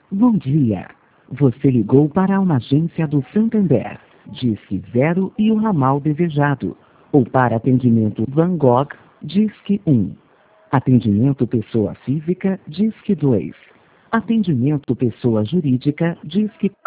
Bom dia. Você ligou para uma agência do Santander. Disque 0 e o ramal desejado. Ou para atendimento Van Gogh, Disque 1. Atendimento pessoa física, Disque 2. Atendimento pessoa jurídica, Disque